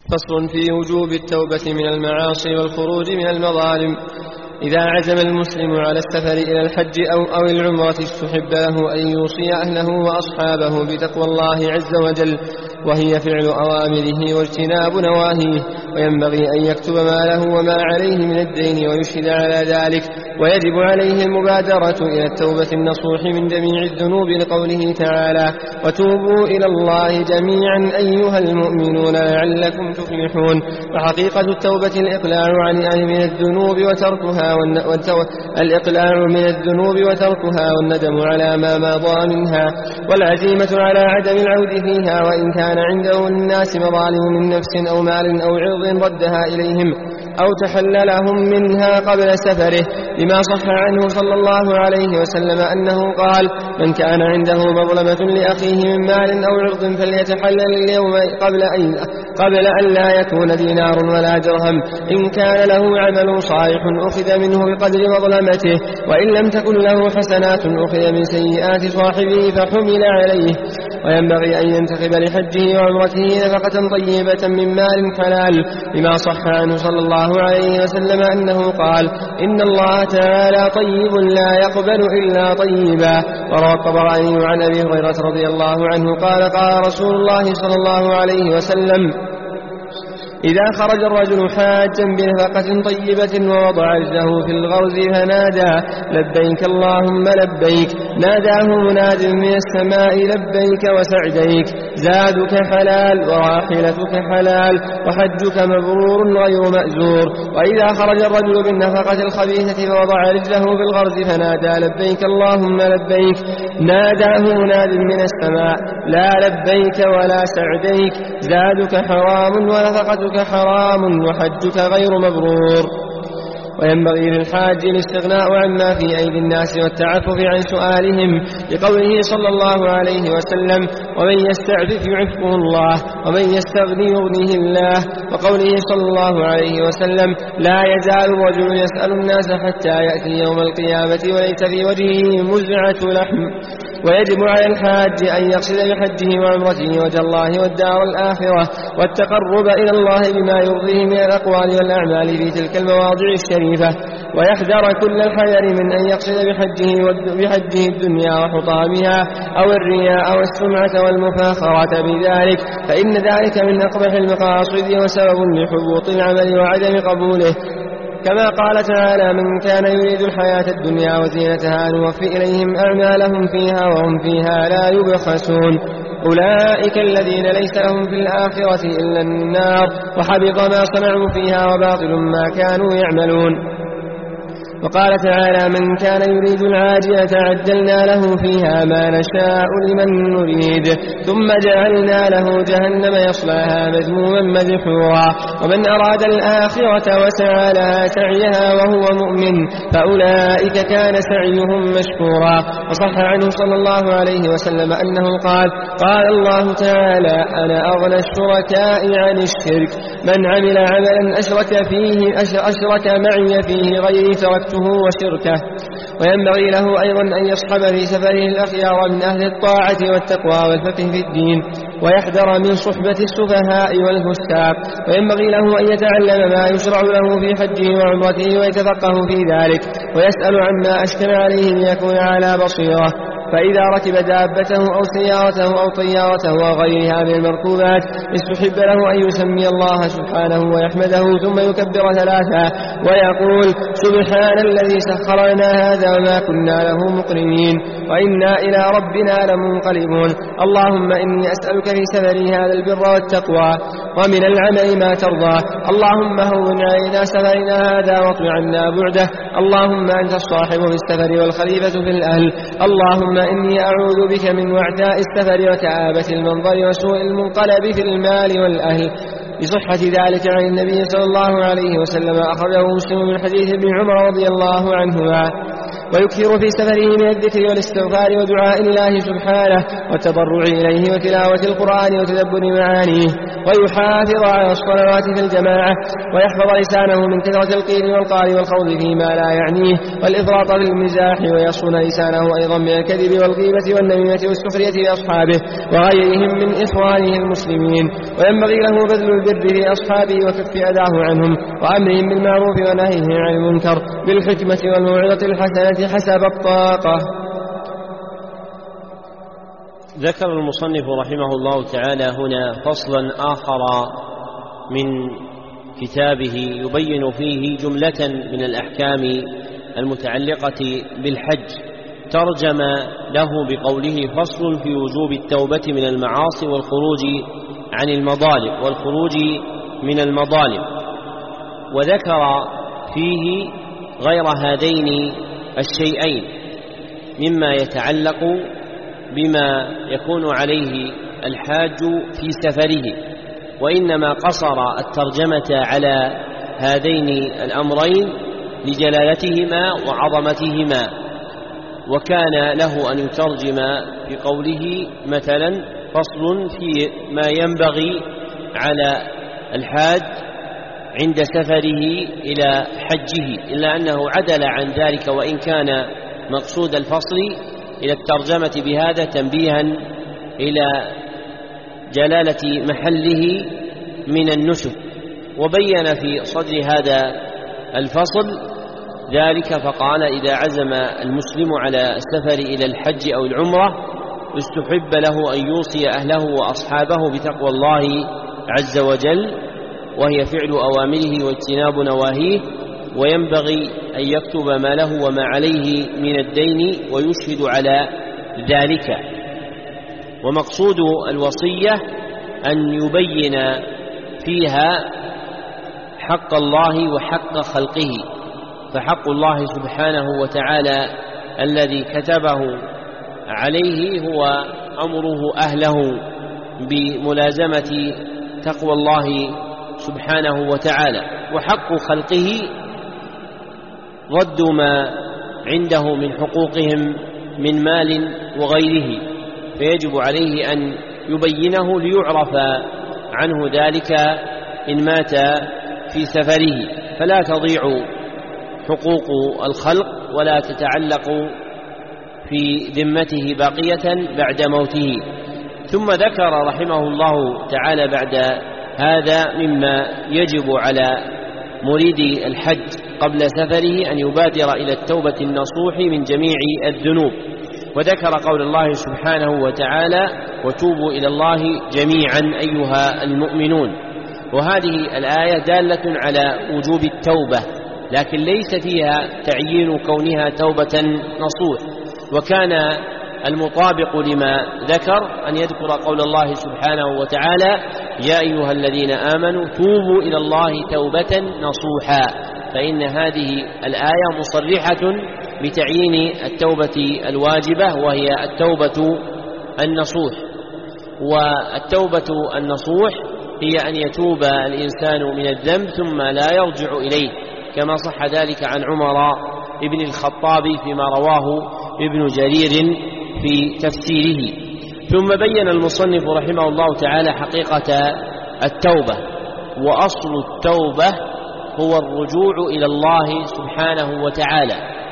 فصل في وجوب التوبة من المعاصي والخروج من المظالم. إذا عزم المسلم على السفر إلى الحج أو العمرة استحب له أن يوصي أهله وأصحابه بتقوى الله عز وجل، وهي فعل أوامره واجتناب نواهيه، وينبغي أن يكتب ما له وما عليه من الدين ويشهد على ذلك، ويجب عليه المبادرة إلى التوبة النصوح من جميع الذنوب لقوله تعالى: وتوبوا إلى الله جميعا أيها المؤمنون لعلكم تفلحون. وحقيقة التوبة الإقلاع من الذنوب وتركها والندم على ما مضى منها، والعزيمة على عدم العود فيها، وإن كان عنده للناس مظالم من نفس أو مال أو عرض ردها إليهم أو تحللهم منها قبل سفره، لما صح عنه صلى الله عليه وسلم أنه قال: من كان عنده مظلمة لأخيه من مال أو عرض فليتحلل اليوم قبل أن لا يكون دينار ولا درهم. إن كان له عمل صالح أخذ منه بقدر مظلمته، وإن لم تكن له حسنات أخذ من سيئات صاحبه فحمل عليه. وينبغي أن ينتخب لحجه وعمرته نفقة طيبة من مال حلال، لما صح عنه صلى الله عليه وسلم أنه قال: إن الله تعالى طيب لا يقبل إلا طيبا. وروى الطبراني عن أبي هريرة رضي الله عنه قال: قال رسول الله صلى الله عليه وسلم: إذا خرج الرجل حاجا بنفقة طيبة ووضع رجله في الغرز فنادى: لبيك اللهم لبيك، ناداه مناد من السماء: لبيك وسعديك، زادك حلال وراحلتك حلال وحجك مبرور غير مأزور. وإذا خرج الرجل بالنفقة الخبيثة فوضع رجله في الغرز فنادى: لبيك اللهم لبيك، ناداه مناد من السماء: لا لبيك ولا سعديك، زادك حرام ونفقتك حرام وحجك غير مبرور. وينبغي للحاج الاستغناء عما في أيدي الناس والتعفف عن سؤالهم، لقوله صلى الله عليه وسلم: ومن يستعفف يعفه الله، ومن يستغني يغنيه الله. وقوله صلى الله عليه وسلم: لا يزال الرجل يسأل الناس حتى يأتي يوم القيامة وليس في وجهه مزعة لحم. ويجب على الحاج أن يقصد بحجه وعمرته وجه الله والدار الآخرة والتقرب إلى الله بما يرضيه من الأقوال والأعمال في تلك المواضع الشريفة، ويحذر كل الحذر من أن يقصد بحجه الدنيا وحطامها أو الرياء والسمعة والمفاخرة بذلك، فإن ذلك من أقبح المقاصد وسبب لحبوط العمل وعدم قبوله. كما قال تعالى: من كان يريد الحياة الدنيا وزينتها نوفي إليهم أعمالهم فيها وهم فيها لا يبخسون. أولئك الذين ليس لهم في الآخرة إلا النار، وحبط ما صنعوا فيها وباطل ما كانوا يعملون. وقال تعالى: من كان يريد العاجلة عجلنا له فيها ما نشاء لمن نريد ثم جعلنا له جهنم يصلاها مذموما مدحورا. ومن أراد الآخرة وسعى لها سعيها وهو مؤمن فأولئك كان سعيهم مشكورا. وصح عنه صلى الله عليه وسلم أنه قال: قال الله تعالى: أنا أغنى الشركاء عن الشرك، من عمل عملا أشرك معي فيه غيري تركته وشركه. وينبغي له أيضا أن يصحب في سفره الأخيار من أهل الطاعة والتقوى والفقه في الدين، ويحذر من صحبة السفهاء والفساق. وينبغي له أن يتعلم ما يشرع له في حجه وعمرته ويتفقه في ذلك، ويسأل عما أشكل عليه ليكون على بصيرة. فإذا ركب دابته أو سيارته أو طيارته وغيرها من المركوبات استحب له أن يسمي الله سبحانه ويحمده ثم يكبر ثلاثا ويقول: سبحان الذي سخر لنا هذا وما كنا له مقرنين وإنا إلى ربنا لمنقلبون. اللهم إني أسألك في سفري هذا البر والتقوى ومن العمل ما ترضى. اللهم هون علينا سفرنا هذا واطل عنا بعده. اللهم أنت الصاحب في السفر والخليفة في الأهل. اللهم إني أعوذ بك من وعثاء السفر وكآبة المنظر وسوء المنقلب في المال والأهل. بصحة ذلك عن النبي صلى الله عليه وسلم أخرجه مسلم من حديث ابن عمر رضي الله عنهما. ويكثر في سفره من الذكر والاستغفار ودعاء الله سبحانه والتضرع إليه وتلاوة القرآن وتدبر معانيه، ويحافظ على الصلوات في الجماعة، ويحفظ لسانه من كثرة القيل والقال والخوض فيما لا يعنيه والإفراط في المزاح، ويصون لسانه أيضا من الكذب والغيبة والنميمة والسخرية لأصحابه وغيرهم من إخوانه المسلمين. وينبغي له بذل البر لأصحابه وكف أذاه عنهم وأمرهم بالمعروف ونهيهم عن المنكر بالحكمة والموعظة الحسنة حسب الطاقة. ذكر المصنف رحمه الله تعالى هنا فصلا آخر من كتابه يبين فيه جملة من الأحكام المتعلقة بالحج، ترجم له بقوله فصل في وجوب التوبة من المعاصي والخروج عن المظالم من المظالم، وذكر فيه غير هذين الشيئين مما يتعلق بما يكون عليه الحاج في سفره، وإنما قصر الترجمة على هذين الأمرين لجلالتهما وعظمتهما. وكان له أن يترجم بقوله مثلا فصل في ما ينبغي على الحاج عند سفره إلى حجه، إلا أنه عدل عن ذلك وإن كان مقصود الفصل إلى الترجمة بهذا تنبيها إلى جلالة محله من النسك. وبين في صدر هذا الفصل ذلك فقال إذا عزم المسلم على السفر إلى الحج أو العمرة استحب له أن يوصي أهله وأصحابه بتقوى الله عز وجل، وهي فعل أوامره واجتناب نواهيه، وينبغي أن يكتب ما له وما عليه من الدين ويشهد على ذلك. ومقصود الوصية أن يبين فيها حق الله وحق خلقه، فحق الله سبحانه وتعالى الذي كتبه عليه هو أمره أهله بملازمة تقوى الله سبحانه وتعالى، وحق خلقه رد ما عنده من حقوقهم من مال وغيره، فيجب عليه أن يبينه ليعرف عنه ذلك إن مات في سفره، فلا تضيع حقوق الخلق ولا تتعلق في ذمته باقية بعد موته. ثم ذكر رحمه الله تعالى بعد هذا مما يجب على مريد الحج قبل سفره أن يبادر إلى التوبة النصوح من جميع الذنوب، وذكر قول الله سبحانه وتعالى وتوبوا إلى الله جميعا أيها المؤمنون. وهذه الآية دالة على وجوب التوبة، لكن ليس فيها تعيين كونها توبة نصوح، وكان المطابق لما ذكر أن يذكر قول الله سبحانه وتعالى يا أيها الذين آمنوا توبوا إلى الله توبة نصوحا، فإن هذه الآية مصرحة بتعيين التوبة الواجبة وهي التوبة النصوح. والتوبة النصوح هي أن يتوب الإنسان من الذنب ثم لا يرجع إليه، كما صح ذلك عن عمر ابن الخطاب فيما رواه ابن جرير في تفسيره. ثم بين المصنف رحمه الله تعالى حقيقة التوبة، وأصل التوبة هو الرجوع إلى الله سبحانه وتعالى،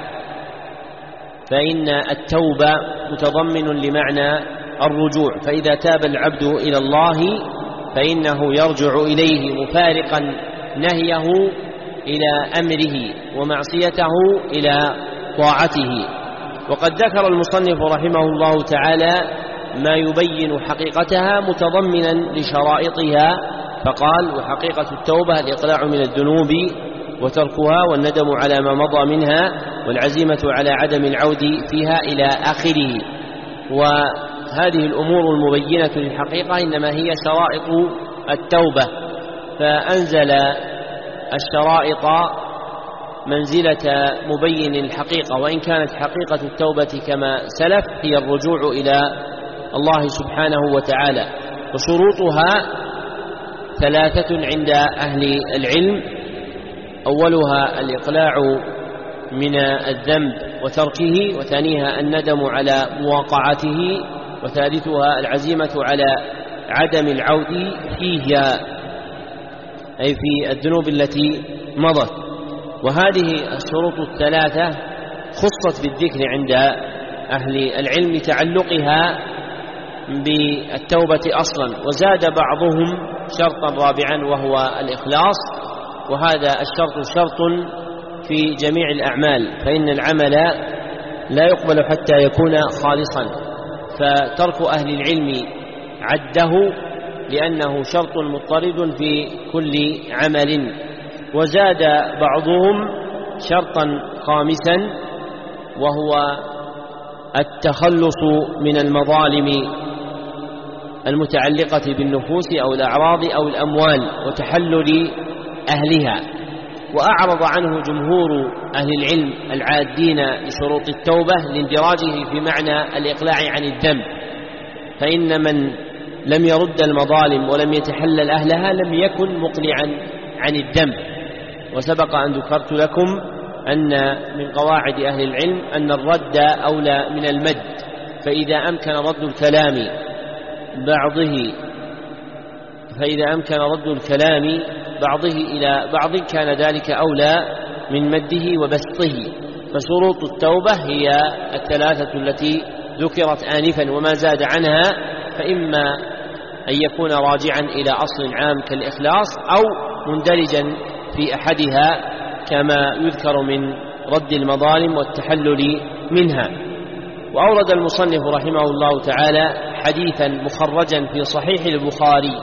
فإن التوبة متضمن لمعنى الرجوع، فإذا تاب العبد إلى الله فإنه يرجع إليه مفارقا نهيه إلى أمره ومعصيته إلى طاعته. وقد ذكر المصنف رحمه الله تعالى ما يبين حقيقتها متضمنا لشرائطها، فقال وحقيقة التوبة الإقلاع من الذنوب وتركها والندم على ما مضى منها والعزيمة على عدم العود فيها إلى آخره. وهذه الأمور المبينة للحقيقة إنما هي شرائط التوبة، فأنزل الشرائط منزلة مبين الحقيقة، وإن كانت حقيقة التوبة كما سلف هي الرجوع إلى الله سبحانه وتعالى. وشروطها ثلاثة عند أهل العلم: أولها الإقلاع من الذنب وتركه، وثانيها الندم على مواقعته، وثالثها العزيمة على عدم العود فيها أي في الذنوب التي مضت. وهذه الشروط الثلاثة خصت بالذكر عند أهل العلم لتعلقها بالتوبة أصلا، وزاد بعضهم شرطا رابعا وهو الإخلاص، وهذا الشرط شرط في جميع الأعمال، فإن العمل لا يقبل حتى يكون خالصا، فترك أهل العلم عده لأنه شرط مضطرد في كل عمل. وزاد بعضهم شرطا خامسا وهو التخلص من المظالم المتعلقة بالنفوس أو الأعراض أو الأموال وتحلل أهلها. وأعرض عنه جمهور أهل العلم العادين لشروط التوبة لاندراجه في معنى الإقلاع عن الذنب، فإن من لم يرد المظالم ولم يتحلل أهلها لم يكن مقلعا عن الذنب. وسبق أن ذكرت لكم أن من قواعد أهل العلم أن الرد أولى من المد، فإذا أمكن رد الكلام بعضه إلى بعض كان ذلك أولى من مده وبسطه. فشروط التوبة هي الثلاثة التي ذكرت آنفا، وما زاد عنها فإما أن يكون راجعا إلى أصل عام كالإخلاص أو مندرجا في أحدها كما يذكر من رد المظالم والتحلل منها. وأورد المصنف رحمه الله تعالى حديثا مخرجا في صحيح البخاري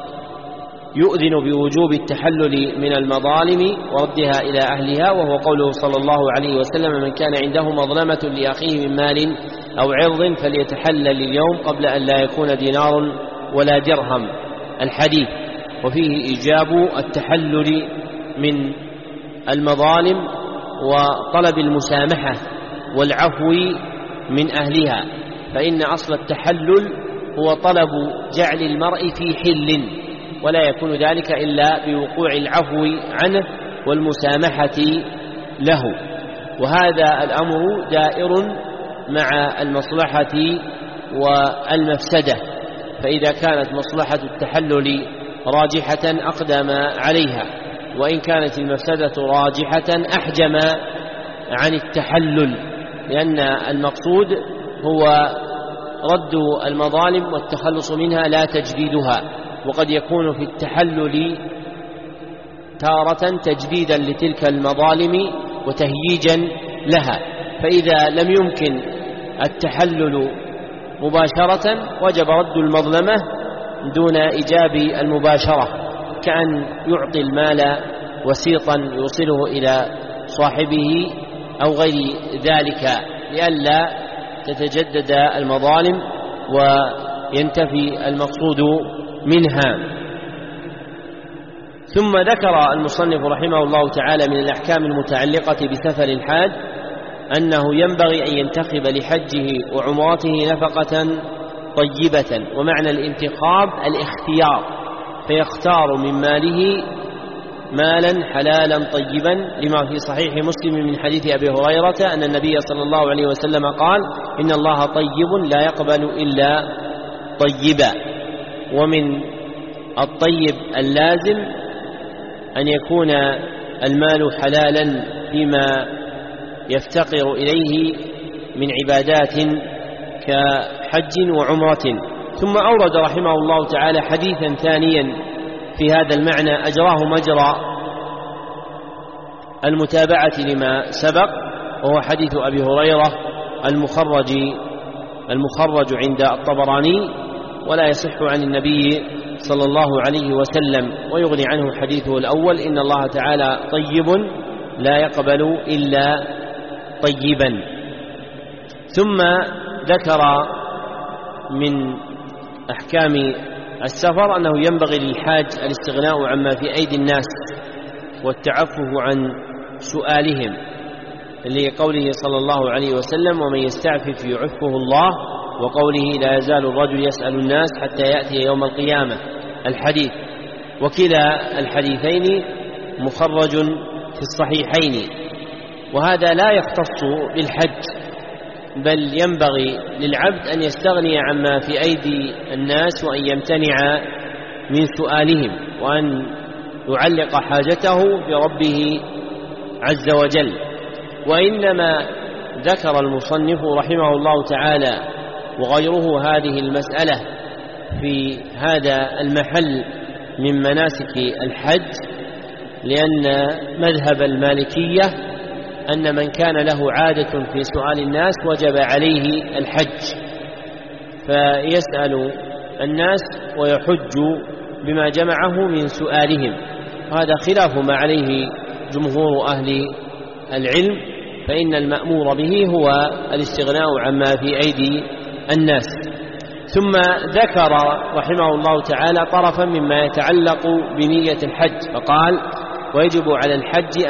يؤذن بوجوب التحلل من المظالم وردها إلى أهلها، وهو قوله صلى الله عليه وسلم: من كان عنده مظلمة لأخيه من مال أو عرض فليتحلل اليوم قبل أن لا يكون دينار ولا درهم. الحديث. وفيه إيجاب التحلل من المظالم وطلب المسامحة والعفو من أهلها، فإن أصل التحلل هو طلب جعل المرء في حل، ولا يكون ذلك إلا بوقوع العفو عنه والمسامحة له. وهذا الأمر دائر مع المصلحة والمفسدة، فإذا كانت مصلحة التحلل راجحة أقدم عليها، وإن كانت المفسدة راجحة أحجم عن التحلل، لأن المقصود هو رد المظالم والتخلص منها لا تجديدها. وقد يكون في التحلل تارة تجديدا لتلك المظالم وتهييجا لها، فإذا لم يمكن التحلل مباشرة وجب رد المظلمة دون إيجاب المباشرة، كأن يعطي المال وسيطا يوصله إلى صاحبه أو غير ذلك، لئلا تتجدد المظالم وينتفي المقصود منها. ثم ذكر المصنف رحمه الله تعالى من الأحكام المتعلقة بسفر الحاج أنه ينبغي أن ينتخب لحجه وعمرته نفقة طيبة، ومعنى الانتخاب الاختيار، فيختار من ماله مالا حلالا طيبا، لما في صحيح مسلم من حديث أبي هريرة أن النبي صلى الله عليه وسلم قال: إن الله طيب لا يقبل إلا طيبا. ومن الطيب اللازم أن يكون المال حلالا فيما يفتقر إليه من عبادات كحج وعمرة. ثم أورد رحمه الله تعالى حديثا ثانيا في هذا المعنى أجراه مجرى المتابعة لما سبق، وهو حديث أبي هريرة المخرج عند الطبراني، ولا يصح عن النبي صلى الله عليه وسلم، ويغني عنه حديثه الأول: إن الله تعالى طيب لا يقبل إلا طيبا. ثم ذكر من أحكام السفر أنه ينبغي للحاج الاستغناء عما في أيدي الناس والتعفف عن سؤالهم، لقوله صلى الله عليه وسلم: ومن يستعفف يعفه الله، وقوله: لا يزال الرجل يسأل الناس حتى يأتي يوم القيامة. الحديث. وكلا الحديثين مخرج في الصحيحين. وهذا لا يختص بالحج، بل ينبغي للعبد أن يستغني عما في أيدي الناس وأن يمتنع من سؤالهم وأن يعلق حاجته بربه عز وجل. وإنما ذكر المصنف رحمه الله تعالى وغيره هذه المسألة في هذا المحل من مناسك الحج لأن مذهب المالكية أن من كان له عادة في سؤال الناس وجب عليه الحج، فيسأل الناس ويحج بما جمعه من سؤالهم. هذا خلاف ما عليه جمهور أهل العلم، فإن المأمور به هو الاستغناء عما في أيدي الناس. ثم ذكر رحمه الله تعالى طرفا مما يتعلق بنية الحج، فقال: ويجب على الحاج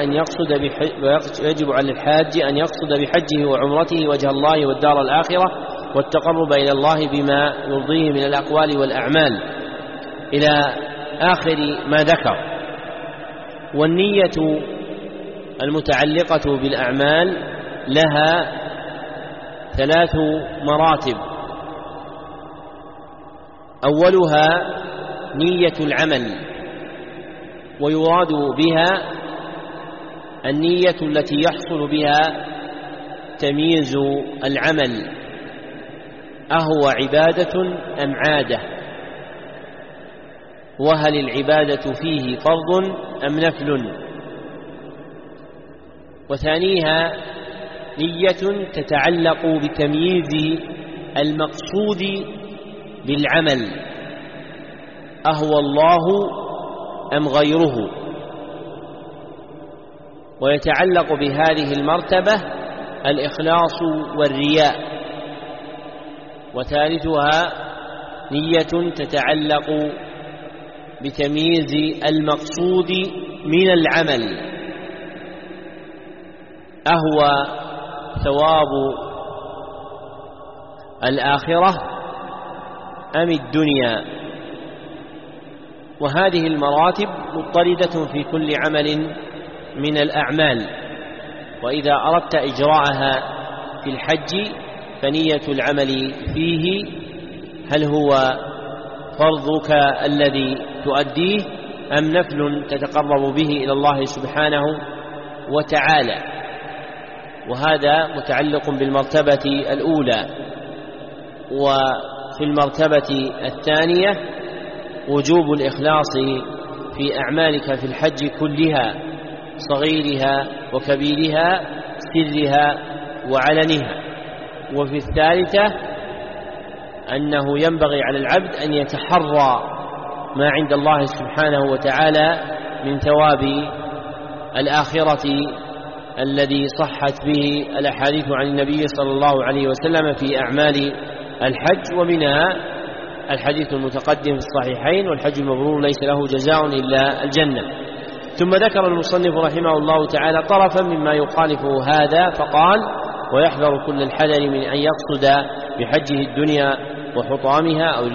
أن يقصد بحجه وعمرته وجه الله والدار الآخرة والتقرب إلى الله بما يرضيه من الأقوال والأعمال إلى آخر ما ذكر. والنية المتعلقة بالأعمال لها 3 مراتب: أولها نية العمل، ويراد بها النية التي يحصل بها تمييز العمل أهو عبادة أم عادة، وهل العبادة فيه فرض أم نفل. وثانيها نية تتعلق بتمييز المقصود بالعمل أهو الله أم غيره، ويتعلق بهذه المرتبة الإخلاص والرياء. وثالثها نية تتعلق بتمييز المقصود من العمل أهو ثواب الآخرة أم الدنيا. وهذه المراتب مضطردة في كل عمل من الأعمال، وإذا أردت إجراءها في الحج فنية العمل فيه هل هو فرضك الذي تؤديه أم نفل تتقرب به إلى الله سبحانه وتعالى. وهذا متعلق بالمرتبة الأولى. وفي المرتبة الثانية وجوب الإخلاص في أعمالك في الحج كلها، صغيرها وكبيرها، سرها وعلنها. وفي الثالثة أنه ينبغي على العبد أن يتحرى ما عند الله سبحانه وتعالى من ثواب الآخرة الذي صحت به الأحاديث عن النبي صلى الله عليه وسلم في أعمال الحج، ومنها الحديث المتقدم في الصحيحين: والحج المبرور ليس له جزاء إلا الجنة. ثم ذكر المصنف رحمه الله تعالى طرفا مما يخالفه هذا، فقال: ويحذر كل الحذر من أن يقصد بحجه الدنيا وحطامها أو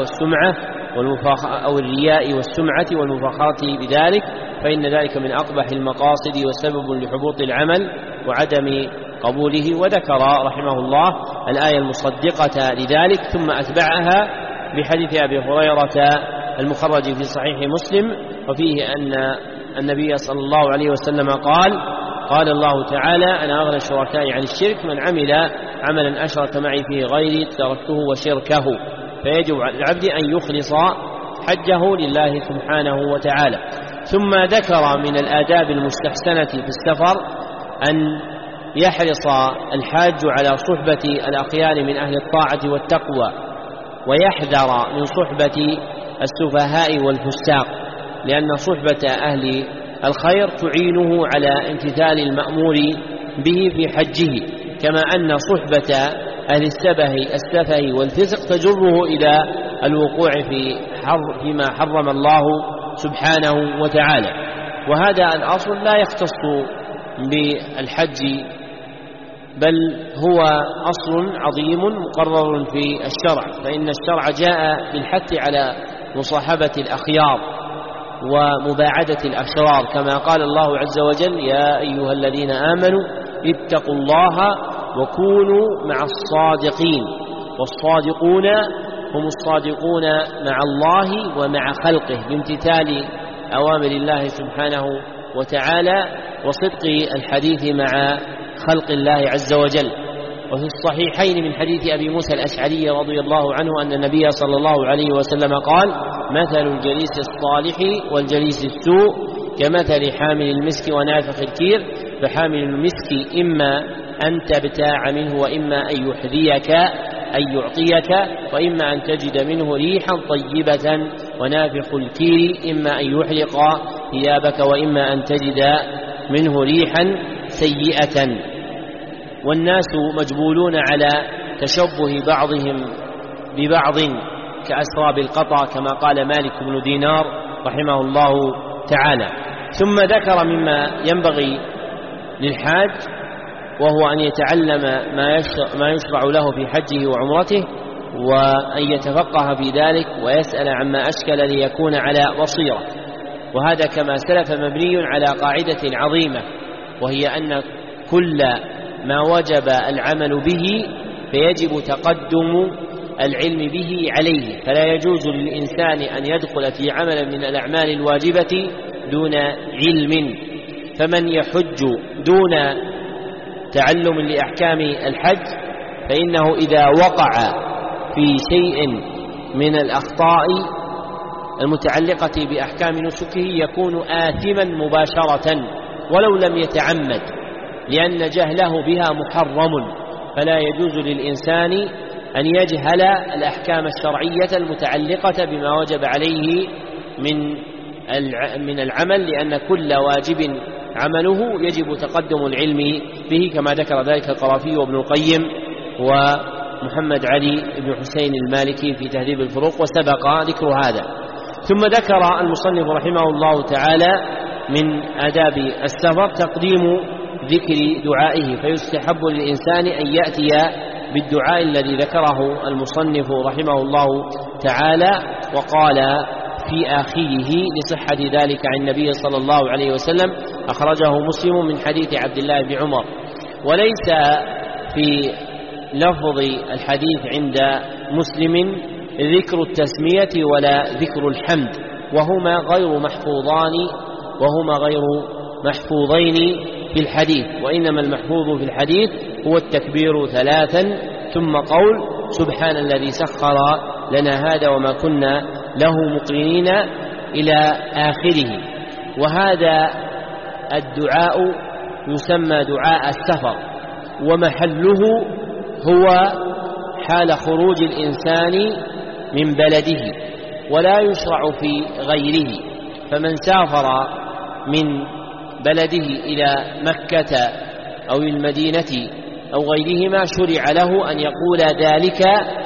الرياء والسمعة والمفاخرة بذلك، فإن ذلك من أقبح المقاصد وسبب لحبوط العمل وعدم قبوله. وذكر رحمه الله الآية المصدقة لذلك، ثم أتبعها بحديث أبي هريرة المخرج في صحيح مسلم، وفيه أن النبي صلى الله عليه وسلم قال الله تعالى: أنا أغنى الشركاء عن الشرك، من عمل عملا أشرك معي فيه غيري تركته وشركه. فيجب على العبد أن يخلص حجه لله سبحانه وتعالى. ثم ذكر من الآداب المستحسنة في السفر أن يحرص الحاج على صحبة الأخيار من أهل الطاعة والتقوى، ويحذر من صحبة السفهاء والفساق، لأن صحبة أهل الخير تعينه على امتثال المأمور به في حجه، كما أن صحبة أهل السفه والفسق تجره إلى الوقوع فيما حرم الله سبحانه وتعالى. وهذا الأصل لا يختص بالحج، بل هو أصل عظيم مقرر في الشرع، فإن الشرع جاء بالحث على مصاحبة الأخيار ومباعدة الأشرار، كما قال الله عز وجل: يا أيها الذين آمنوا اتقوا الله وكونوا مع الصادقين، والصادقون هم الصادقون مع الله ومع خلقه بامتثال أوامر الله سبحانه وتعالى وصدق الحديث مع خلق الله عز وجل. وفي الصحيحين من حديث أبي موسى الأشعري رضي الله عنه أن النبي صلى الله عليه وسلم قال: مثل الجليس الصالح والجليس السوء كمثل حامل المسك ونافخ الكير، فحامل المسك إما أن تبتاع منه وإما أن يحذيك أن يعطيك، وإما أن تجد منه ريحا طيبة، ونافخ الكير إما أن يحرق ثيابك وإما أن تجد منه ريحا سيئة. والناس مجبولون على تشبه بعضهم ببعض كأسراب القطع، كما قال مالك بن دينار رحمه الله تعالى. ثم ذكر مما ينبغي للحاج وهو أن يتعلم ما يشرع له في حجه وعمرته، وأن يتفقه في ذلك ويسأل عما أشكل ليكون على بصيرة. وهذا كما سلف مبني على قاعدة عظيمة، وهي أن كل ما وجب العمل به فيجب تقدم العلم به عليه، فلا يجوز للإنسان أن يدخل في عمل من الأعمال الواجبة دون علم. فمن يحج دون تعلم لأحكام الحج فإنه إذا وقع في شيء من الأخطاء المتعلقة بأحكام نسكه يكون آثما مباشرة ولو لم يتعمد، لأن جهله بها محرم. فلا يجوز للإنسان أن يجهل الأحكام الشرعية المتعلقة بما وجب عليه من العمل، لأن كل واجب عمله يجب تقدم العلم به، كما ذكر ذلك القرافي وابن القيم ومحمد علي بن حسين المالكي في تهذيب الفروق، وسبق ذكر هذا. ثم ذكر المصنف رحمه الله تعالى من آداب السفر تقديم ذكر دعائه، فيستحب للإنسان أن يأتي بالدعاء الذي ذكره المصنف رحمه الله تعالى، وقال في آخره لصحة ذلك عن النبي صلى الله عليه وسلم، أخرجه مسلم من حديث عبد الله بن عمر. وليس في لفظ الحديث عند مسلم ذكر التسمية ولا ذكر الحمد، وهما غير محفوظين في الحديث، وإنما المحفوظ في الحديث هو التكبير 3 ثم قول سبحان الذي سخر لنا هذا وما كنا له مقرنين إلى آخره. وهذا الدعاء يسمى دعاء السفر، ومحله هو حال خروج الإنسان من بلده، ولا يشرع في غيره. فمن سافر من بلده إلى مكة أو المدينة أو غيرهما شرع له أن يقول ذلك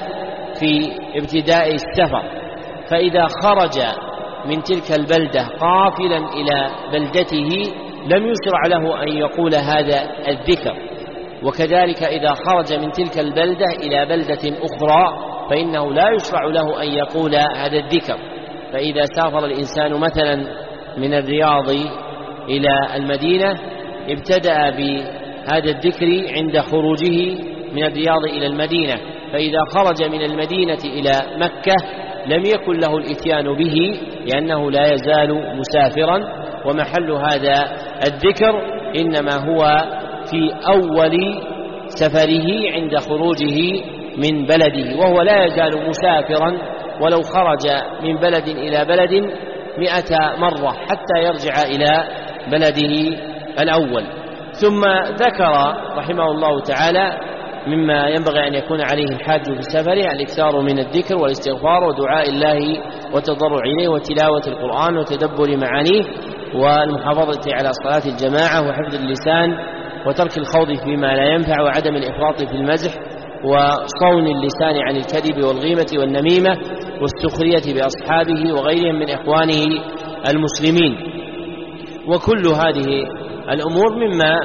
في ابتداء السفر، فإذا خرج من تلك البلدة قافلا إلى بلدته لم يشرع له أن يقول هذا الذكر. وكذلك إذا خرج من تلك البلدة إلى بلدة أخرى فإنه لا يشرع له أن يقول هذا الذكر. فإذا سافر الإنسان مثلا من الرياض إلى المدينة ابتدأ بهذا الذكر عند خروجه من الرياض إلى المدينة، فإذا خرج من المدينة إلى مكة لم يكن له الإتيان به لأنه لا يزال مسافرا، ومحل هذا الذكر إنما هو في أول سفره عند خروجه من بلده، وهو لا يزال مسافرا ولو خرج من بلد إلى بلد 100 مرة حتى يرجع إلى بلده الأول. ثم ذكر رحمه الله تعالى مما ينبغي أن يكون عليه الحاج في سفره الإكثار من الذكر والاستغفار ودعاء الله والتضرع إليه وتلاوة القرآن وتدبر معانيه والمحافظة على صلاة الجماعة وحفظ اللسان وترك الخوض فيما لا ينفع وعدم الإفراط في المزح وصون اللسان عن الكذب والغيبة والنميمة والسخرية بأصحابه وغيرهم من إخوانه المسلمين. وكل هذه الأمور مما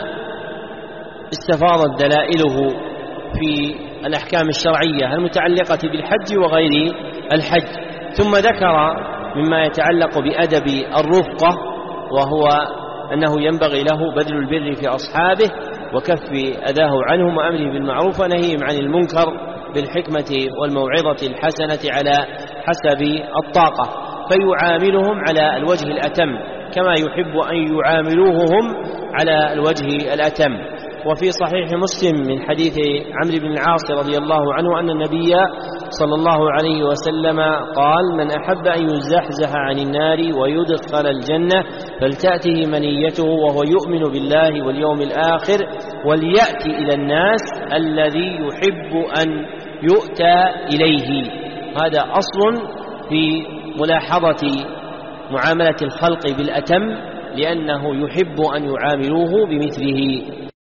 استفاضت دلائله في الأحكام الشرعية المتعلقة بالحج وغير الحج. ثم ذكر مما يتعلق بأدب الرفقة، وهو أنه ينبغي له بذل البر في أصحابه وكف أذاه عنهم وأمره بالمعروف ونهيهم عن المنكر بالحكمة والموعظة الحسنة على حسب الطاقة، فيعاملهم على الوجه الأتم كما يحب أن يعاملوه هم على الوجه الأتم. وفي صحيح مسلم من حديث عمرو بن العاص رضي الله عنه أن النبي صلى الله عليه وسلم قال: من أحب أن يزحزح عن النار ويدخل الجنة فلتأته منيته وهو يؤمن بالله واليوم الآخر وليأتي إلى الناس الذي يحب أن يؤتى إليه. هذا أصل في ملاحظة معاملة الخلق بالأتم، لأنه يحب أن يعاملوه بمثله.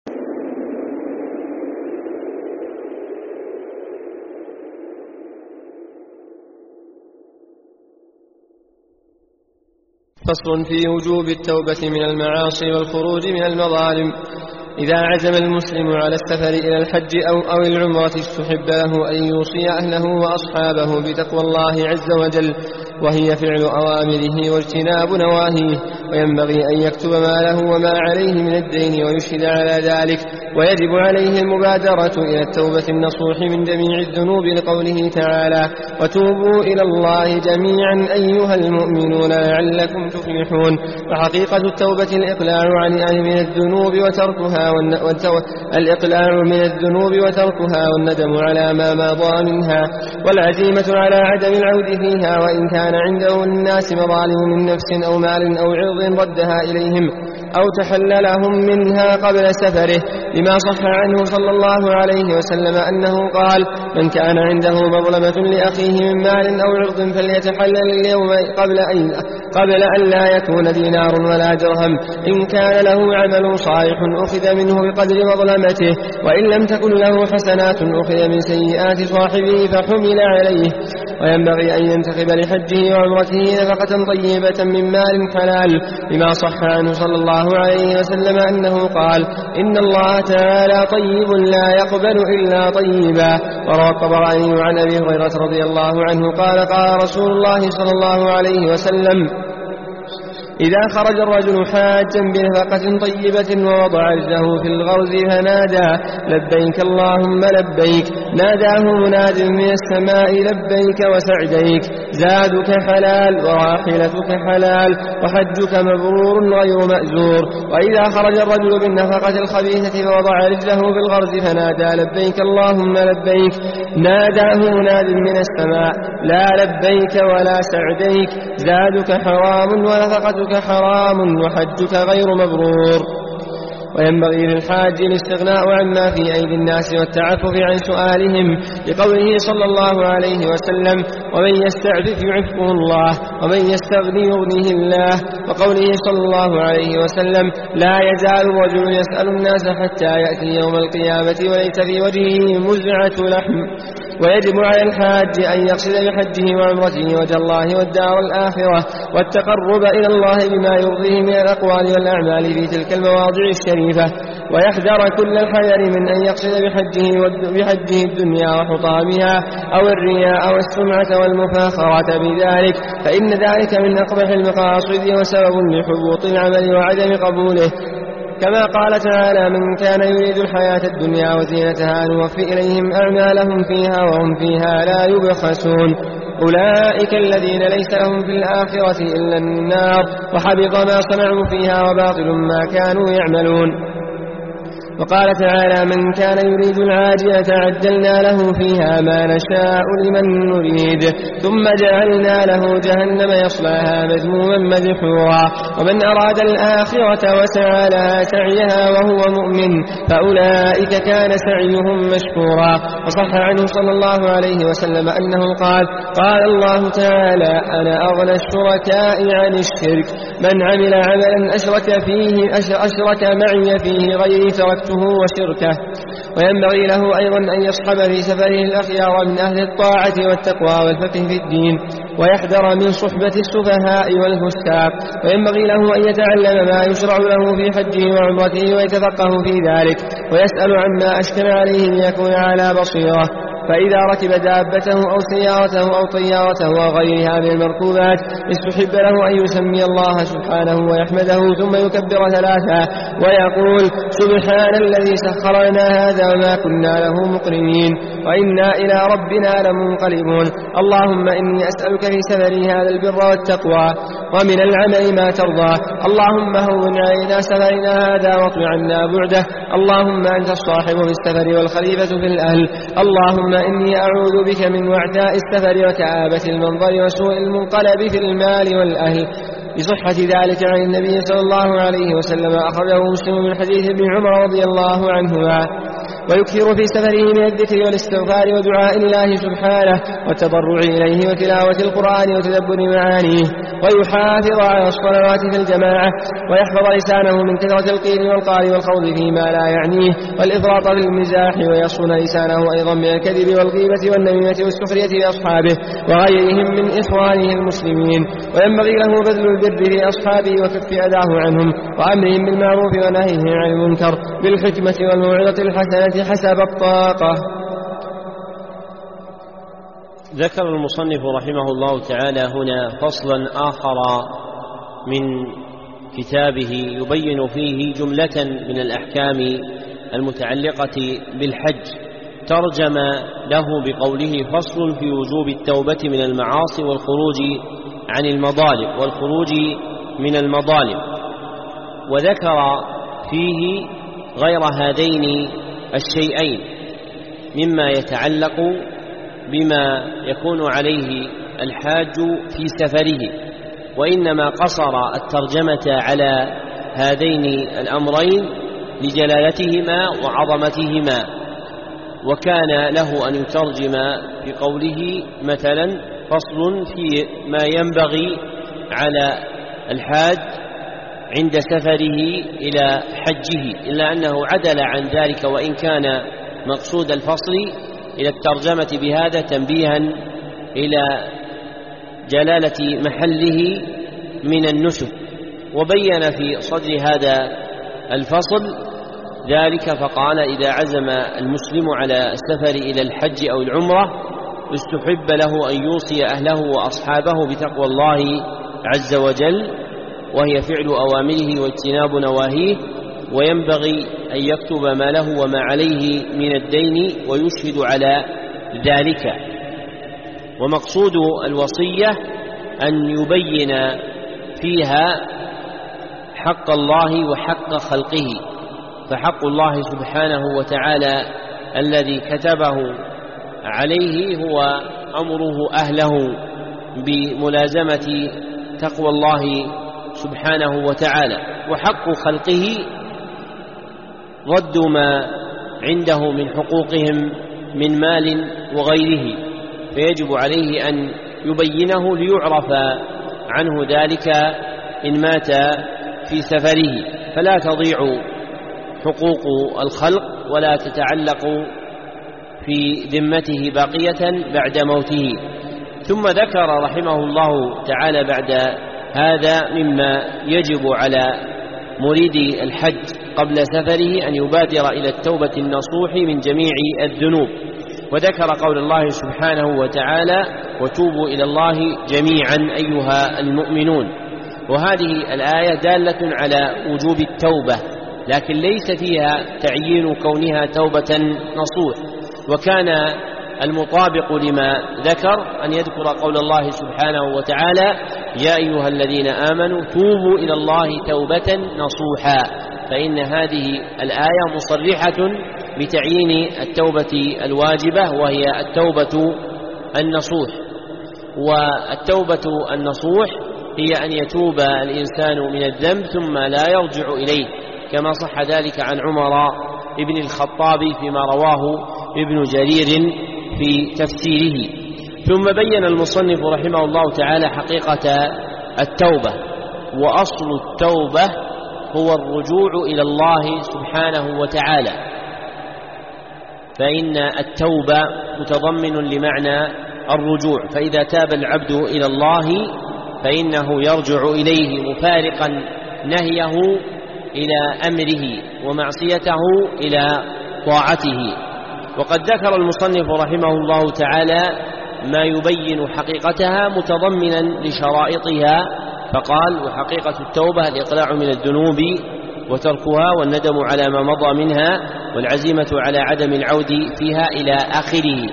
فصل في وجوب التوبة من المعاصي والخروج من المظالم. إذا عزم المسلم على السفر إلى الحج أو العمرة استحب له أن يوصي أهله وأصحابه بتقوى الله عز وجل، وهي فعل أوامره واجتناب نواهيه، وينبغي أن يكتب ما له وما عليه من الدين ويشهد على ذلك، ويجب عليه المبادرة إلى التوبة النصوح من جميع الذنوب لقوله تعالى: وتوبوا إلى الله جميعا أيها المؤمنون لعلكم تفلحون. وحقيقة التوبة الإقلاع من الذنوب وتركها والندم على ما مضى منها، والعزيمة على عدم العود فيها، وإن كان عنده للناس مظالم من نفس أو مال أو عرض ردها إليهم أو تحللهم منها قبل سفره، لما صح عنه صلى الله عليه وسلم أنه قال: من كان عنده مظلمة لأخيه من مال أو عرض فليتحلل اليوم قبل أن لا يكون دينار ولا درهم. إن كان له عمل صالح أخذ منه بقدر مظلمته، وإن لم تكن له حسنات أخذ من سيئات صاحبه فحمل عليه. وينبغي أن ينتخب لحجه وعمرته نفقة طيبة من مال حلال، لما صح عنه صلى الله عليه وسلم أنه قال: إن الله تعالى طيب لا يقبل إلا طيبا. وروى الطبراني عن أبي هريرة رضي الله عنه قال: قال رسول الله صلى الله عليه وسلم: إذا خرج الرجل حاجا بنفقة طيبة ووضع رجله في الغرز فنادى: لبيك اللهم لبيك، ناداه مناد من السماء: لبيك وسعديك، زادك حلال وراحلتك حلال وحجك مبرور غير مأزور. وإذا خرج الرجل بالنفقة الخبيثة فوضع رجله في الغرز فنادى: لبيك اللهم لبيك، ناداه مناد من السماء: لا لبيك ولا سعديك، زادك حرام ونفقتك حرام وحجك غير مبرور. وينبغي للحاج الاستغناء عما في أيدي الناس والتعفف عن سؤالهم، لقوله صلى الله عليه وسلم: ومن يستعفف يعفه الله، ومن يستغني يغنيه الله. وقوله صلى الله عليه وسلم: لا يزال الرجل يسأل الناس حتى يأتي يوم القيامة وليس في وجهه مزعة لحم. ويجب على الحاج أن يقصد بحجه وعمرته وجه الله والدار الآخرة والتقرب إلى الله بما يرضيه من الأقوال والأعمال في تلك المواضع الشريفة، ويحذر كل الحذر من أن يقصد بحجه الدنيا وحطامها أو الرياء والسمعة والمفاخرة بذلك، فإن ذلك من أقبح المقاصد وسبب لحبوط العمل وعدم قبوله. كما قال تعالى: من كان يريد الحياة الدنيا وزينتها نوفي إليهم أعمالهم فيها وهم فيها لا يبخسون. أولئك الذين ليس لهم في الآخرة إلا النار، وحبط ما صنعوا فيها وباطل ما كانوا يعملون. وقال تعالى: من كان يريد العاجلة عجلنا له فيها ما نشاء لمن نريد ثم جعلنا له جهنم يصلاها مذموما مدحورا. ومن أراد الآخرة وسعى لها سعيها وهو مؤمن فأولئك كان سعيهم مشكورا. وصح عنه صلى الله عليه وسلم أنه قال: قال الله تعالى: أنا أغنى الشركاء عن الشرك، من عمل عملا أشرك معي فيه غيري تركته وشركه. وينبغي له أيضا أن يصحب في سفره الأخيار من أهل الطاعة والتقوى والفقه في الدين، ويحذر من صحبة السفهاء والفساق. وينبغي له أن يتعلم ما يشرع له في حجه وعمرته ويتفقه في ذلك، ويسأل عما أشكل عليه ليكون على بصيرة. فإذا ركب دابته أو سيارته أو طيارته وغيرها من المركوبات استحب له أن يسمي الله سبحانه ويحمده ثم يكبر 3 ويقول سبحان الذي سخر لنا هذا وما كنا له مقرنين وإنا إلى ربنا لمنقلبون. اللهم إني أسألك في سفري هذا البر والتقوى ومن العمل ما ترضى. اللهم هون علينا سفرنا هذا واطوي عنا بعده. اللهم أنت الصاحب في السفر والخليفة في الأهل. اللهم إني أعوذ بك من وعثاء السفر وكآبة المنظر وسوء المنقلب في المال والأهل. بصحة ذلك عن النبي صلى الله عليه وسلم أخرجه مسلم من حديث ابن عمر رضي الله عنهما. ويكثر في سفره من الذكر والاستغفار ودعاء الله سبحانه والتضرع إليه وتلاوة القرآن وتدبر معانيه ويحافظ على الصلوات في الجماعة ويحفظ لسانه من كثرة القيل والقال والخوض فيما لا يعنيه والإفراط في المزاح ويصون لسانه أيضا من الكذب والغيبة والنميمة والسخرية لأصحابه وغيرهم من إخوانه المسلمين. وينبغي له بذل البر لأصحابه وكف أذاه عنهم وأمرهم بالمعروف ونهيهم عن المنكر بالحكمة والموعظة الحسنة حسب الطاقة. ذكر المصنف رحمه الله تعالى هنا فصلا آخر من كتابه يبين فيه جملة من الأحكام المتعلقة بالحج. ترجم له بقوله فصل في وجوب التوبة من المعاصي والخروج عن المظالم من المظالم. وذكر فيه غير هذين الشيئين مما يتعلق بما يكون عليه الحاج في سفره، وإنما قصر الترجمة على هذين الأمرين لجلالتهما وعظمتهما. وكان له أن يترجم بقوله مثلا فصل في ما ينبغي على الحاج عند سفره إلى حجه، إلا أنه عدل عن ذلك وإن كان مقصود الفصل إلى الترجمة بهذا تنبيها إلى جلالة محله من النسك. وبين في صدر هذا الفصل ذلك فقال إذا عزم المسلم على السفر إلى الحج أو العمرة استحب له أن يوصي أهله وأصحابه بتقوى الله عز وجل، وهي فعل أوامره واجتناب نواهيه، وينبغي أن يكتب ما له وما عليه من الدين ويشهد على ذلك. ومقصود الوصية أن يبين فيها حق الله وحق خلقه. فحق الله سبحانه وتعالى الذي كتبه عليه هو أمره أهله بملازمة تقوى الله سبحانه وتعالى، وحق خلقه رد ما عنده من حقوقهم من مال وغيره، فيجب عليه أن يبينه ليعرف عنه ذلك إن مات في سفره، فلا تضيع حقوق الخلق ولا تتعلق في ذمته باقية بعد موته. ثم ذكر رحمه الله تعالى بعد هذا مما يجب على مريد الحج قبل سفره أن يبادر إلى التوبة النصوح من جميع الذنوب. وذكر قول الله سبحانه وتعالى وتوبوا إلى الله جميعا أيها المؤمنون. وهذه الآية دالة على وجوب التوبة، لكن ليس فيها تعيين كونها توبة نصوح. وكان المطابق لما ذكر أن يذكر قول الله سبحانه وتعالى يا أيها الذين آمنوا توبوا إلى الله توبة نصوحا، فإن هذه الآية مصرحة بتعيين التوبة الواجبة وهي التوبة النصوح. والتوبة النصوح هي أن يتوب الإنسان من الذنب ثم لا يرجع إليه، كما صح ذلك عن عمر ابن الخطاب فيما رواه ابن جرير في تفسيره. ثم بين المصنف رحمه الله تعالى حقيقة التوبة، وأصل التوبة هو الرجوع إلى الله سبحانه وتعالى، فإن التوبة متضمن لمعنى الرجوع، فإذا تاب العبد إلى الله فإنه يرجع إليه مفارقا نهيه إلى أمره ومعصيته إلى طاعته. وقد ذكر المصنف رحمه الله تعالى ما يبين حقيقتها متضمنا لشرائطها، فقال: وحقيقة التوبة الإقلاع من الذنوب وتركها والندم على ما مضى منها والعزيمة على عدم العود فيها إلى آخره.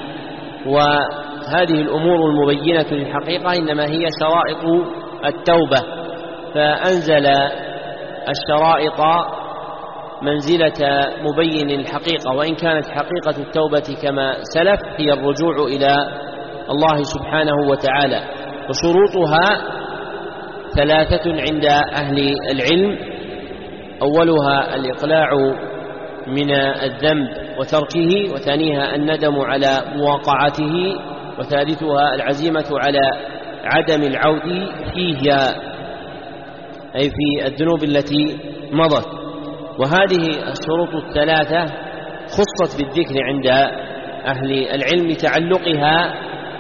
وهذه الأمور المبينة للحقيقة إنما هي شرائط التوبة، فأنزل الشرائط منزلة مبين الحقيقة، وإن كانت حقيقة التوبة كما سلف هي الرجوع إلى الله سبحانه وتعالى. وشروطها 3 عند أهل العلم: أولها الإقلاع من الذنب وتركه، وثانيها الندم على مواقعته، وثالثها العزيمة على عدم العود فيها، أي في الذنوب التي مضت. وهذه الشروط 3 خصت بالذكر عند أهل العلم لتعلقها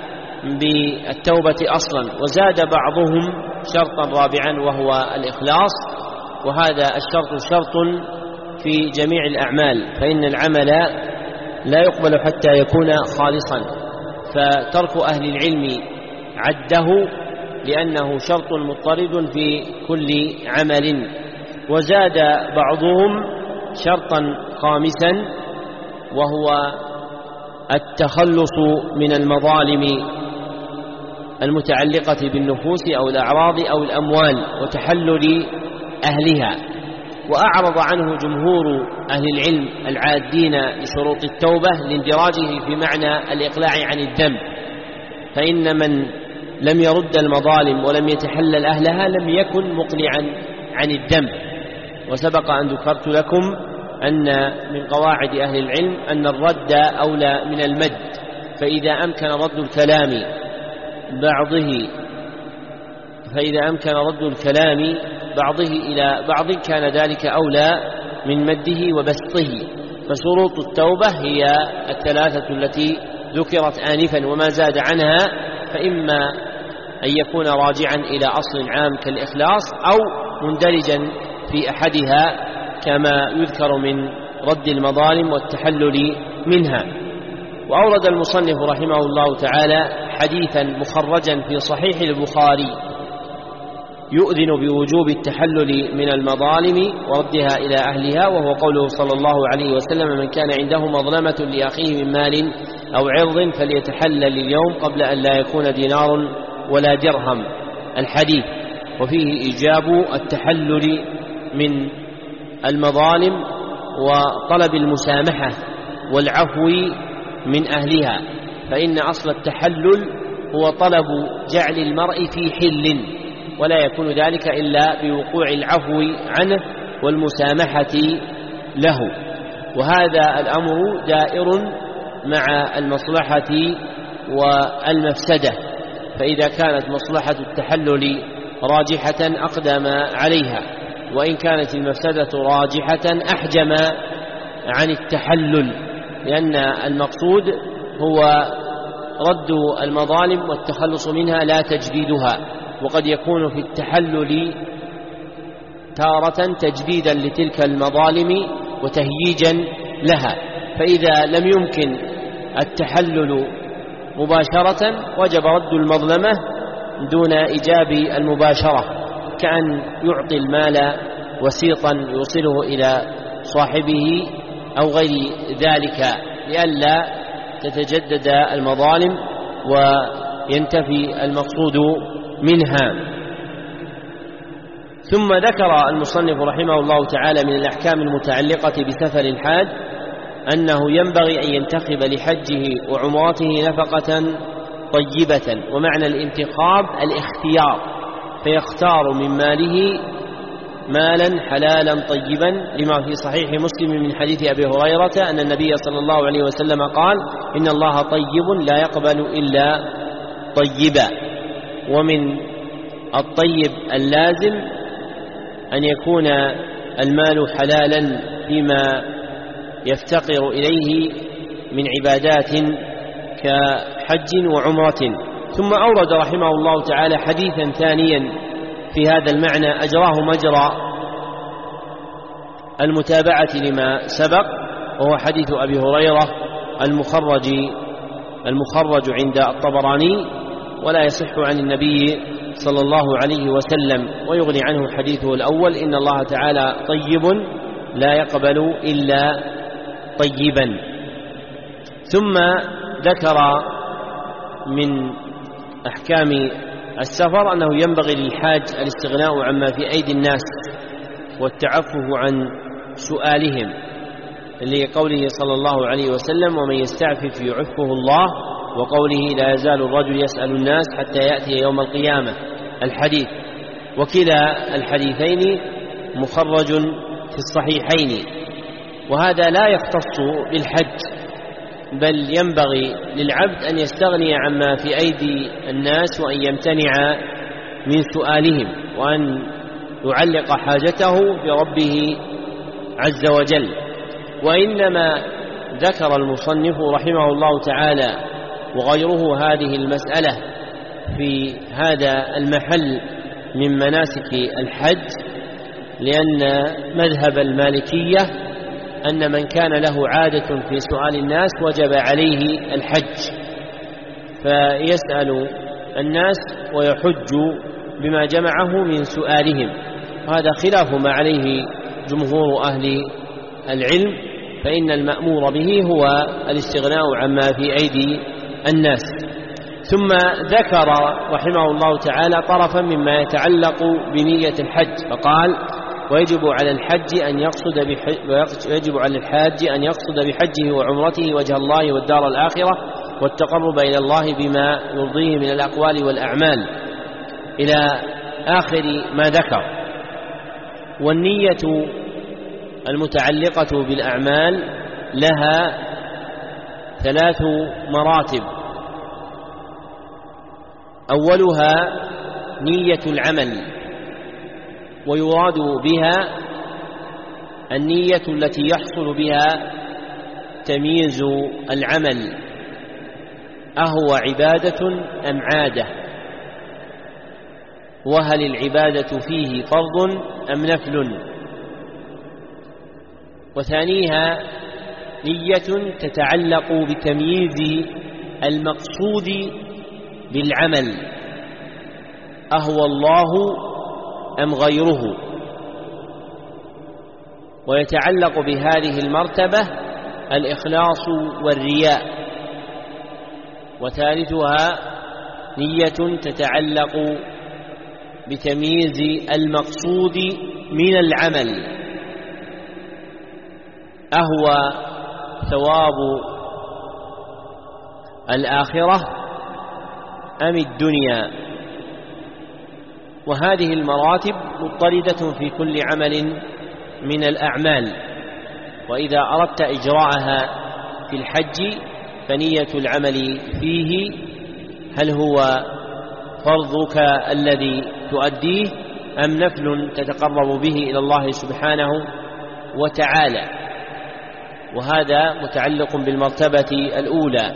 بالتوبة أصلا، وزاد بعضهم شرطا رابعا وهو الإخلاص، وهذا الشرط شرط في جميع الأعمال، فإن العمل لا يقبل حتى يكون خالصا، فترك أهل العلم عده لأنه شرط مضطرد في كل عمل. وزاد بعضهم شرطا خامسا وهو التخلص من المظالم المتعلقة بالنفوس أو الأعراض أو الأموال وتحلل أهلها. وأعرض عنه جمهور أهل العلم العادين لشروط التوبة لاندراجه في معنى الإقلاع عن الذنب، فإن من لم يرد المظالم ولم يتحلل أهلها لم يكن مقلعا عن الذنب. وسبق أن ذكرت لكم أن من قواعد أهل العلم أن الرد أولى من المد، فإذا أمكن رد الكلام بعضه إلى بعض كان ذلك أولى من مده وبسطه. فشروط التوبة هي 3 التي ذكرت آنفا، وما زاد عنها فإما أن يكون راجعا إلى أصل عام كالإخلاص أو مندرجا في أحدها كما يذكر من رد المظالم والتحلل منها. وأورد المصنف رحمه الله تعالى حديثا مخرجا في صحيح البخاري يؤذن بوجوب التحلل من المظالم وردها إلى أهلها، وهو قوله صلى الله عليه وسلم: من كان عنده مظلمة لأخيه من مال أو عرض فليتحلل اليوم قبل أن لا يكون دينار ولا درهم. الحديث. وفيه إيجاب التحلل من المظالم وطلب المسامحة والعفو من أهلها، فإن أصل التحلل هو طلب جعل المرء في حل، ولا يكون ذلك إلا بوقوع العفو عنه والمسامحة له. وهذا الأمر دائر مع المصلحة والمفسدة، فإذا كانت مصلحة التحلل راجحة أقدم عليها، وإن كانت المفسدة راجحة أحجم عن التحلل، لأن المقصود هو رد المظالم والتخلص منها لا تجديدها. وقد يكون في التحلل تارة تجديدا لتلك المظالم وتهييجا لها، فإذا لم يمكن التحلل مباشرة وجب رد المظلمة دون إيجاب المباشرة، كأن يعطي المال وسيطا يوصله إلى صاحبه أو غير ذلك، لئلا تتجدد المظالم وينتفي المقصود منها. ثم ذكر المصنف رحمه الله تعالى من الأحكام المتعلقة بسفر الحاج أنه ينبغي أن ينتخب لحجه وعمرته نفقة طيبة، ومعنى الانتخاب الاختيار، فيختار من ماله مالا حلالا طيبا، لما في صحيح مسلم من حديث أبي هريرة أن النبي صلى الله عليه وسلم قال: إن الله طيب لا يقبل إلا طيبا. ومن الطيب اللازم أن يكون المال حلالا فيما يفتقر إليه من عبادات كحج وعمرة. ثم أورد رحمه الله تعالى حديثا ثانيا في هذا المعنى أجراه مجرى المتابعة لما سبق، وهو حديث أبي هريرة المخرج عند الطبراني، ولا يصح عن النبي صلى الله عليه وسلم، ويغني عنه حديثه الأول: إن الله تعالى طيب لا يقبل إلا طيبا. ثم ذكر من أحكام السفر أنه ينبغي للحاج الاستغناء عما في أيدي الناس والتعفف عن سؤالهم، لقوله صلى الله عليه وسلم: ومن يستعفف يعفه الله، وقوله: لا يزال الرجل يسأل الناس حتى يأتي يوم القيامة، الحديث. وكلا الحديثين مخرج في الصحيحين. وهذا لا يختص بالحج، بل ينبغي للعبد أن يستغني عما في أيدي الناس، وأن يمتنع من سؤالهم، وأن يعلق حاجته بربه عز وجل. وإنما ذكر المصنف رحمه الله تعالى وغيره هذه المسألة في هذا المحل من مناسك الحج لأن مذهب المالكية أن من كان له عادة في سؤال الناس وجب عليه الحج، فيسأل الناس ويحج بما جمعه من سؤالهم. هذا خلاف ما عليه جمهور أهل العلم، فإن المأمور به هو الاستغناء عما في أيدي الناس. ثم ذكر رحمه الله تعالى طرفا مما يتعلق بنية الحج، فقال: ويجب على الحاج أن يقصد بحجه وعمرته وجه الله والدار الآخرة والتقرب إلى الله بما يرضيه من الأقوال والأعمال، إلى آخر ما ذكر. والنية المتعلقة بالأعمال لها 3 مراتب: أولها نية العمل، ويراد بها النية التي يحصل بها تمييز العمل، أهو عبادة أم عادة، وهل العبادة فيه فرض أم نفل. وثانيها نية تتعلق بتمييز المقصود بالعمل، أهو الله أم غيره، ويتعلق بهذه المرتبة الإخلاص والرياء. وثالثها نية تتعلق بتمييز المقصود من العمل، أهو ثواب الآخرة أم الدنيا. وهذه المراتب مضطردة في كل عمل من الأعمال، وإذا أردت إجراءها في الحج فنية العمل فيه هل هو فرضك الذي تؤديه أم نفل تتقرب به إلى الله سبحانه وتعالى. وهذا متعلق بالمرتبة الأولى.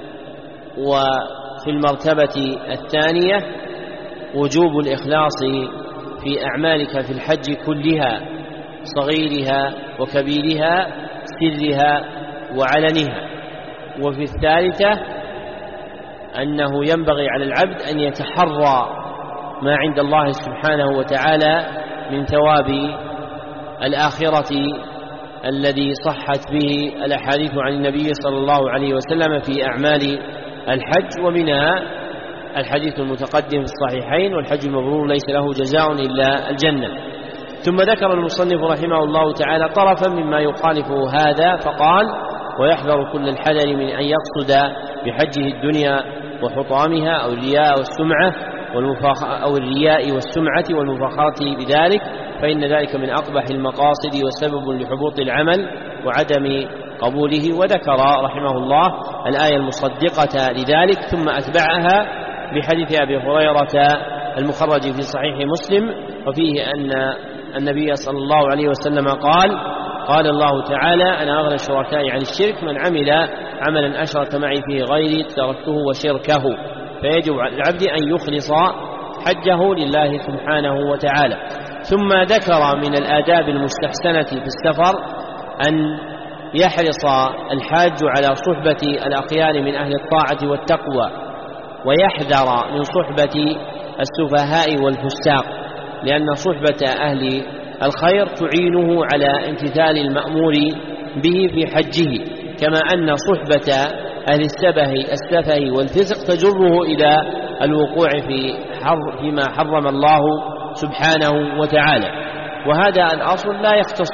وفي المرتبة الثانية وجوب الإخلاص في أعمالك في الحج كلها، صغيرها وكبيرها، سرها وعلنها. وفي الثالثة أنه ينبغي على العبد أن يتحرى ما عند الله سبحانه وتعالى من ثواب الآخرة الذي صحت به الأحاديث عن النبي صلى الله عليه وسلم في أعمال الحج، ومنها الحديث المتقدم في الصحيحين: والحج المبرور ليس له جزاء إلا الجنة. ثم ذكر المصنف رحمه الله تعالى طرفا مما يخالفه هذا، فقال: ويحذر كل الحذر من أن يقصد بحجه الدنيا وحطامها أو الرياء والسمعة والمفاخرة بذلك، فإن ذلك من أقبح المقاصد وسبب لحبوط العمل وعدم قبوله. وذكر رحمه الله الآية المصدقة لذلك، ثم أتبعها بحديث أبي هريرة المخرج في صحيح مسلم، وفيه أن النبي صلى الله عليه وسلم قال الله تعالى: أنا أغنى الشركاء عن الشرك، من عمل عملا أشرك معي فيه غيري تركته وشركه. فيجب على العبد أن يخلص حجه لله سبحانه وتعالى. ثم ذكر من الآداب المستحسنة في السفر أن يحرص الحاج على صحبة الأخيار من أهل الطاعة والتقوى، ويحذر من صحبة السفهاء والفساق، لأن صحبة أهل الخير تعينه على امتثال المأمور به في حجه، كما أن صحبة أهل السفه والفسق تجره إلى الوقوع فيما حرم الله سبحانه وتعالى. وهذا الأصل لا يختص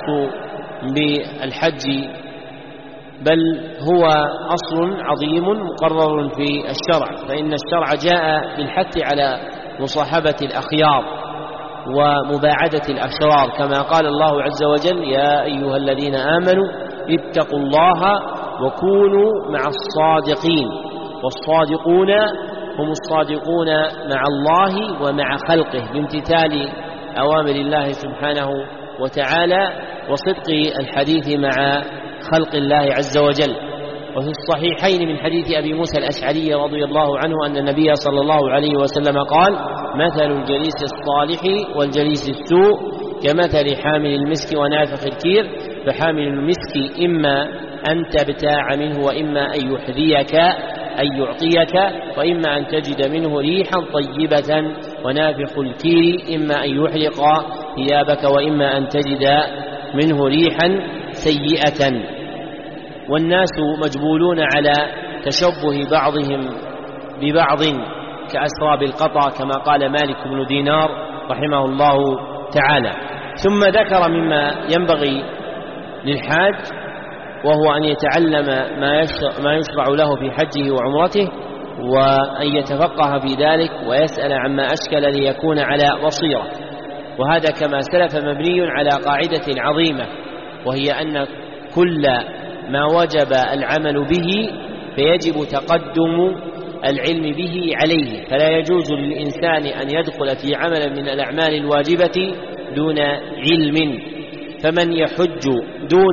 بالحج، بل هو أصل عظيم مقرر في الشرع، فإن الشرع جاء بالحث على مصاحبة الأخيار ومباعدة الأشرار، كما قال الله عز وجل: يا أيها الذين آمنوا اتقوا الله وكونوا مع الصادقين. والصادقون هم الصادقون مع الله ومع خلقه بامتثال أوامر الله سبحانه وتعالى وصدق الحديث مع خلق الله عز وجل. وفي الصحيحين من حديث أبي موسى الأشعري رضي الله عنه أن النبي صلى الله عليه وسلم قال: مثل الجليس الصالح والجليس السوء كمثل حامل المسك ونافخ الكير، فحامل المسك إما أن تبتاع منه وإما أن يحذيك أن يعطيك، وإما أن تجد منه ريحا طيبة، ونافخ الكير إما أن يحرق ثيابك وإما أن تجد منه ريحا سيئة. والناس مجبولون على تشبه بعضهم ببعض كأسراب القطع، كما قال مالك بن دينار رحمه الله تعالى. ثم ذكر مما ينبغي للحاج، وهو أن يتعلم ما يشرع له في حجه وعمرته، وأن يتفقه في ذلك ويسأل عما أشكل ليكون على بصيرة. وهذا كما سلف مبني على قاعدة عظيمة، وهي أن كل ما وجب العمل به فيجب تقدم العلم به عليه، فلا يجوز للإنسان أن يدخل في عمل من الأعمال الواجبة دون علم. فمن يحج دون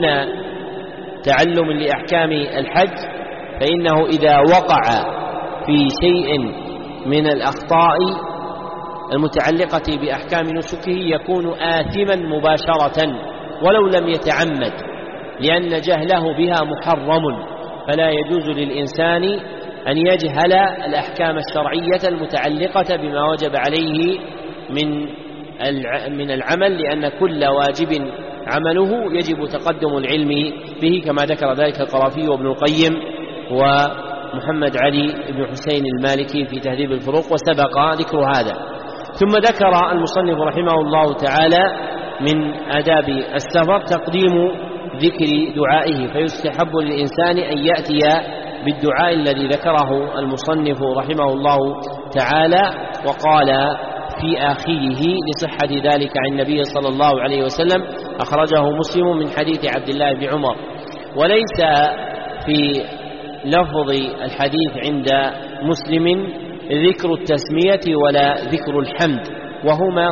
تعلم لأحكام الحج فإنه إذا وقع في شيء من الأخطاء المتعلقة بأحكام نسكه يكون آثما مباشرة ولو لم يتعمد، لأن جهله بها محرم. فلا يجوز للإنسان أن يجهل الأحكام الشرعية المتعلقة بما وجب عليه من العمل، لأن كل واجب عمله يجب تقدم العلم به، كما ذكر ذلك القرافي وابن القيم ومحمد علي بن حسين المالكي في تهذيب الفروق، وسبق ذكر هذا. ثم ذكر المصنف رحمه الله تعالى من آداب السفر تقديم ذكر دعائه، فيستحب للإنسان أن يأتي بالدعاء الذي ذكره المصنف رحمه الله تعالى، وقال في آخره لصحة ذلك عن النبي صلى الله عليه وسلم، أخرجه مسلم من حديث عبد الله بن عمر. وليس في لفظ الحديث عند مسلم ذكر التسمية ولا ذكر الحمد، وهما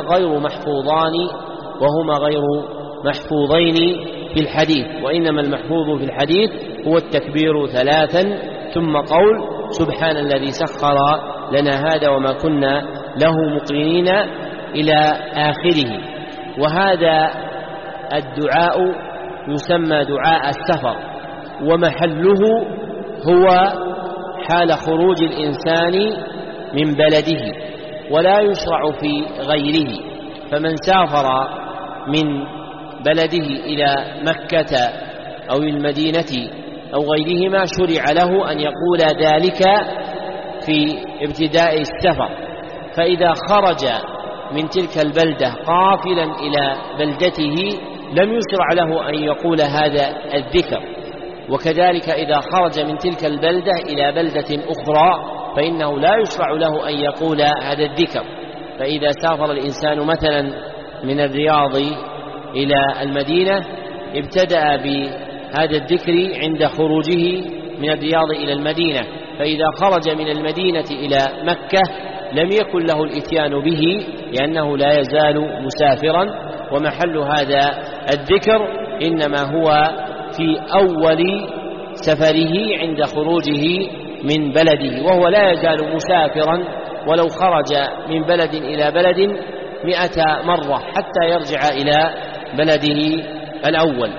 غير محفوظين في الحديث، وإنما المحفوظ في الحديث هو التكبير 3 ثم قول سبحان الذي سخر لنا هذا وما كنا له مقرنين إلى آخره. وهذا الدعاء يسمى دعاء السفر، ومحله هو حال خروج الإنسان من بلده، ولا يشرع في غيره. فمن سافر من بلده إلى مكة أو المدينة أو غيرهما شرع له أن يقول ذلك في ابتداء السفر، فإذا خرج من تلك البلدة قافلا إلى بلدته لم يشرع له أن يقول هذا الذكر. وكذلك إذا خرج من تلك البلدة إلى بلدة أخرى فإنه لا يشرع له أن يقول هذا الذكر. فإذا سافر الإنسان مثلا من الرياض إلى المدينة ابتدأ بهذا الذكر عند خروجه من الرياض إلى المدينة، فإذا خرج من المدينة إلى مكة لم يكن له الإتيان به لأنه لا يزال مسافرا، ومحل هذا الذكر إنما هو في أول سفره عند خروجه من بلده، وهو لا يزال مسافرا ولو خرج من بلد إلى بلد 100 مرة حتى يرجع إلى بلده الأول.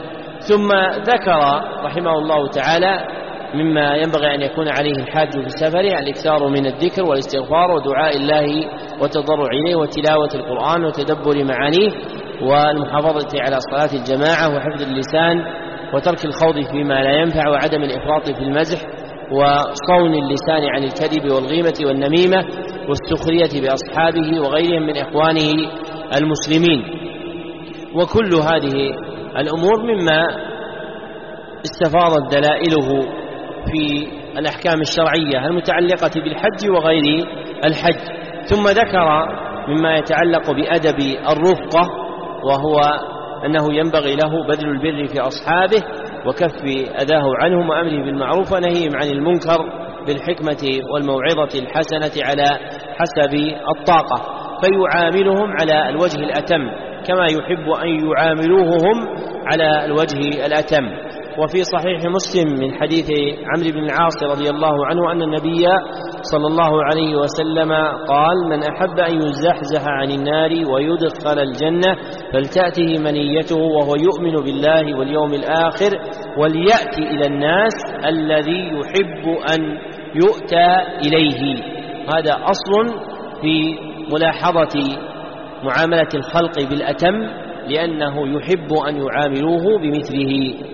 ثم ذكر رحمه الله تعالى مما ينبغي أن يكون عليه الحاج في سفره الإكثار من الذكر والاستغفار ودعاء الله والتضرع إليه وتلاوة القرآن وتدبر معانيه والمحافظة على صلاة الجماعة وحفظ اللسان وترك الخوض فيما لا ينفع وعدم الإفراط في المزح وصون اللسان عن الكذب والغيبة والنميمة والسخرية بأصحابه وغيرهم من إخوانه المسلمين. وكل هذه الأمور مما استفاضت دلائله في الأحكام الشرعية المتعلقة بالحج وغير الحج. ثم ذكر مما يتعلق بأدب الرفقة، وهو أنه ينبغي له بذل البر في أصحابه وكف أذاه عنهم وأمره بالمعروف ونهيهم عن المنكر بالحكمة والموعظة الحسنة على حسب الطاقة، فيعاملهم على الوجه الأتم كما يحب أن يعاملوه هم على الوجه الأتم. وفي صحيح مسلم من حديث عمرو بن العاص رضي الله عنه أن النبي صلى الله عليه وسلم قال: من أحب أن يزحزح عن النار ويدخل الجنة فلتأته منيته وهو يؤمن بالله واليوم الآخر وليأتي إلى الناس الذي يحب أن يؤتى إليه. هذا أصل في ملاحظة معاملة الخلق بالأتم، لأنه يحب أن يعاملوه بمثله.